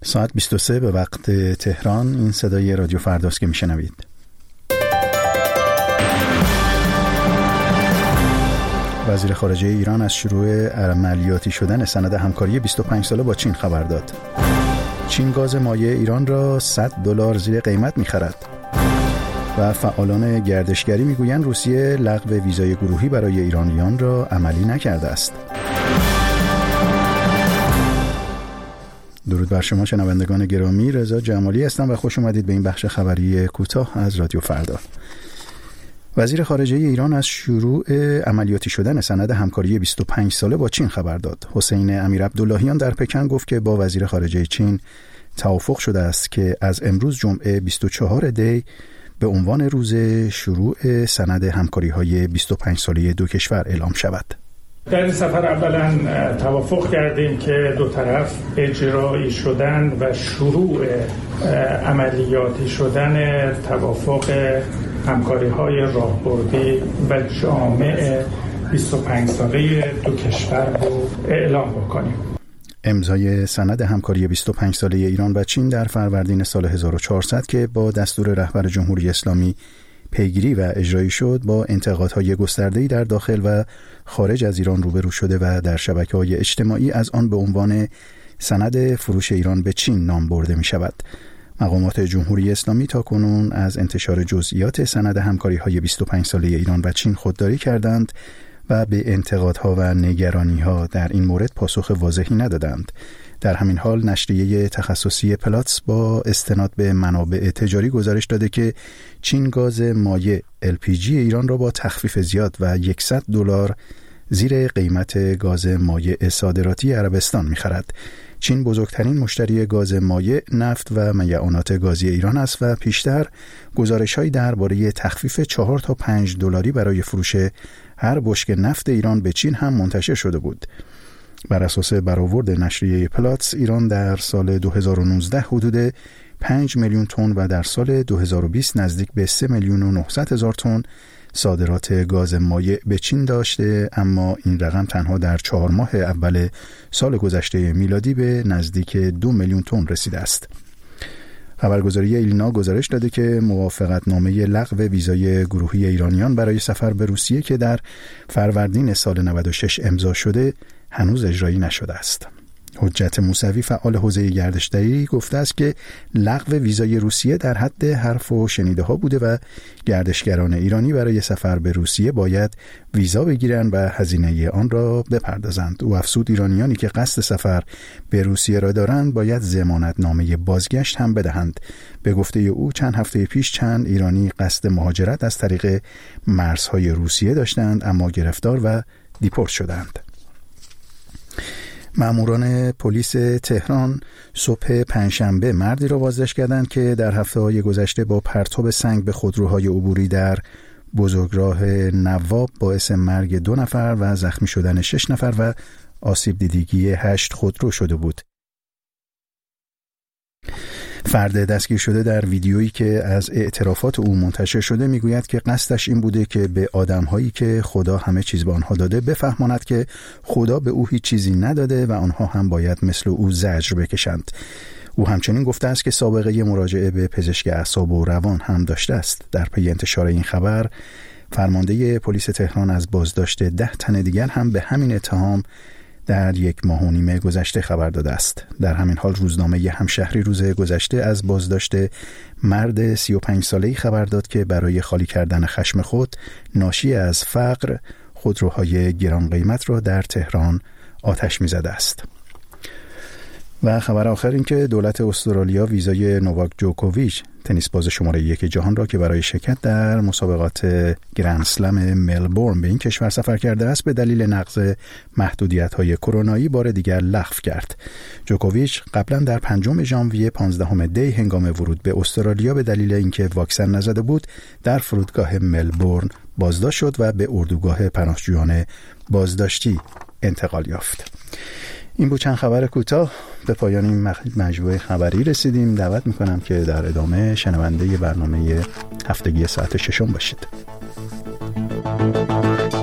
ساعت 23 به وقت تهران. این صدای رادیو فرداست که میشنوید. وزیر خارجه ایران از شروع عملیاتی شدن سند همکاری 25 ساله با چین خبر داد. چین گاز مایع ایران را $100 زیر قیمت می‌خرد. و فعالان گردشگری میگویند روسیه لغو ویزای گروهی برای ایرانیان را عملی نکرده است. درود بر شما شنوندگان گرامی، رضا جمالی هستم و خوش اومدید به این بخش خبری کوتاه از رادیو فردا. وزیر خارجه ایران از شروع عملیاتی شدن سند همکاری 25 ساله با چین خبر داد. حسین امیرعبداللهیان در پکن گفت که با وزیر خارجه چین توافق شده است که از امروز جمعه 24 دی به عنوان روز شروع سند همکاری‌های 25 ساله دو کشور اعلام شود. در این سفر اولا توافق کردیم که دو طرف اجرایی شدن و شروع عملیاتی شدن توافق همکاری‌های راهبردی و جامع 25 ساله دو کشور رو اعلام بکنیم. امضای سند همکاری 25 ساله ایران و چین در فروردین سال 1400 که با دستور رهبر جمهوری اسلامی پیگیری و اجرایی شد، با انتقادهای گسترده‌ای در داخل و خارج از ایران روبرو شده و در شبکه‌های اجتماعی از آن به عنوان سند فروش ایران به چین نام برده می شود. مقامات جمهوری اسلامی تاکنون از انتشار جزئیات سند همکاری‌های 25 ساله ایران و چین خودداری کردند و به انتقادها و نگرانی‌ها در این مورد پاسخ واضحی ندادند. در همین حال نشریه تخصصی پلاتس با استناد به منابع تجاری گزارش داده که چین گاز مایع LPG ایران را با تخفیف زیاد و $100 زیر قیمت گاز مایع صادراتی عربستان می‌خرد. چین بزرگترین مشتری گاز مایع، نفت و میعانات گازی ایران است و پیشتر گزارش‌هایی درباره تخفیف $4 تا $5 برای فروش هر بشکه نفت ایران به چین هم منتشر شده بود. بر اساس برآورد نشریه پلاتس، ایران در سال 2019 حدود 5 میلیون تن و در سال 2020 نزدیک به 3,900,000 تن صادرات گاز مایع به چین داشته، اما این رقم تنها در 4 ماه اول سال گذشته میلادی به نزدیک 2 میلیون تن رسیده است. خبرگزاری ایلنا گزارش داده که موافقتنامه لغو ویزای گروهی ایرانیان برای سفر به روسیه که در فروردین سال 96 امضا شده هنوز اجرایی نشده است. حجت موسوی فعال حوزه گردشگری گفته است که لغو ویزای روسیه در حد حرف و شنیده ها بوده و گردشگران ایرانی برای سفر به روسیه باید ویزا بگیرند و هزینه آن را بپردازند. او افزود ایرانیانی که قصد سفر به روسیه را دارند باید ضمانتنامه بازگشت هم بدهند. به گفته او چند هفته پیش چند ایرانی قصد مهاجرت از طریق مرزهای روسیه داشتند اما گرفتار و دیپورت شدند. ماموران پلیس تهران صبح پنجشنبه مردی را بازداشت کردند که در هفته‌های گذشته با پرتاب سنگ به خودروهای عبوری در بزرگراه نواب باعث مرگ 2 نفر و زخمی شدن 6 نفر و آسیب دیدگی 8 خودرو شده بود. فرد دستگیر شده در ویدیویی که از اعترافات او منتشر شده میگوید که قصدش این بوده که به آدم‌هایی که خدا همه چیز به آنها داده بفهماند که خدا به او هیچ چیزی نداده و آنها هم باید مثل او زجر بکشند. او همچنین گفته است که سابقه مراجعه به پزشک اعصاب و روان هم داشته است. در پی انتشار این خبر، فرمانده پلیس تهران از بازداشت 10 تن دیگر هم به همین اتهام در 1 ماه و نیم گذشته خبر داده است. در همین حال روزنامه همشهری روز گذشته از بازداشت مرد 35 ساله‌ای خبر داد که برای خالی کردن خشم خود ناشی از فقر خودروهای گران قیمت را در تهران آتش می‌زده است. و خبر آخر این که دولت استرالیا ویزای نوواک جوکوویچ، تنیس باز شماره 1 جهان را که برای شرکت در مسابقات گرند اسلم ملبورن به این کشور سفر کرده است به دلیل نقض محدودیت‌های کرونایی بار دیگر لغو کرد. جوکوویچ قبلا در 5 ژانویه 15 دی هنگام ورود به استرالیا به دلیل اینکه واکسن نزده بود در فرودگاه ملبورن بازداشت شد و به اردوگاه پناهجویان بازداشتی انتقال یافت. این بود چند خبر کوتاه. به پایان این مجموعه خبری رسیدیم. دعوت میکنم که در ادامه شنونده برنامه هفتگی ساعت 6 باشید.